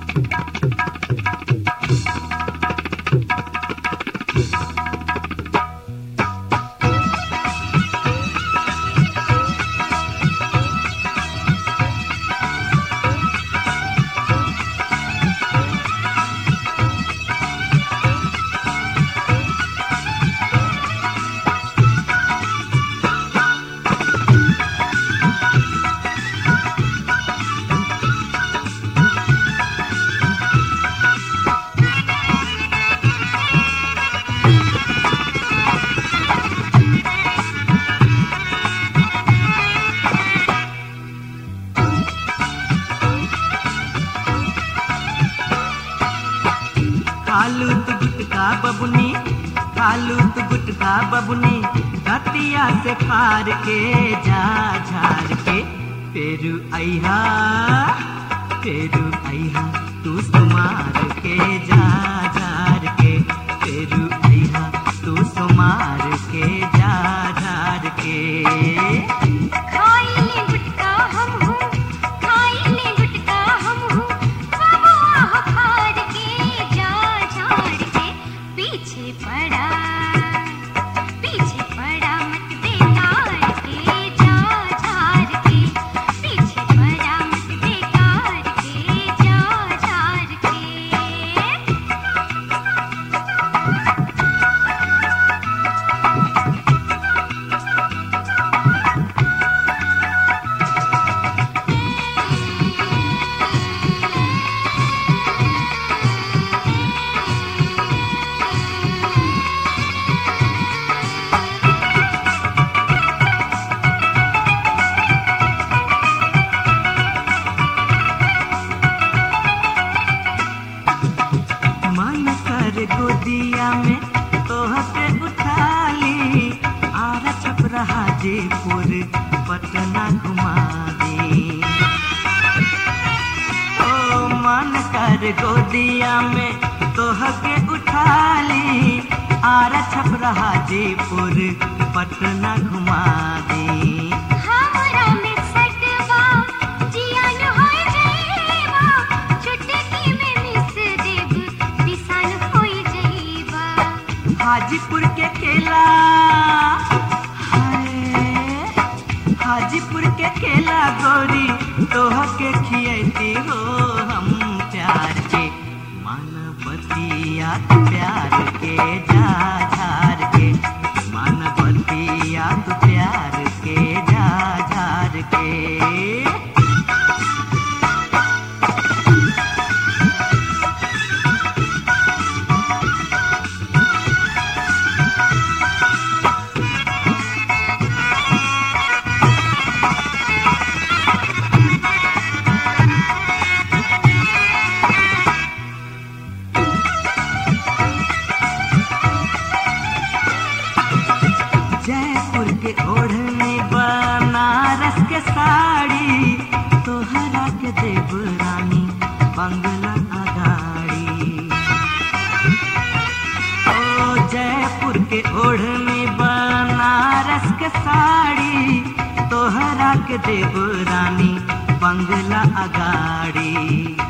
खालू तू गुटका बबुनी, खालू तू गुटका बबुनी, धतिया से फार के जा झार के पेरू आइहा तू सुमार के जा झार के पेरू आइहा तू सुमार के जा झार के। गोदिया में तोहके उठा ली, आरा छपरा हाजीपुर पटना घुमा दी। ओ मन कर गोदिया में तोहके उठा ली, आरा छपरा हाजीपुर पटना घुमा दी। हाजीपुर के केला, हाजीपुर के केला गोरी तोहके खियती हो हम प्यार के, मानवतिया तू प्यार के जा झार के, मानवतिया तू प्यार के जा झार के। जयपुर के ओढ़नी बनारस के साड़ी तोहरा के देव रानी बंगला अगाड़ी। ओ जयपुर के ओढ़नी बनारस के साड़ी तोहरा के देव रानी बंगला अगाड़ी।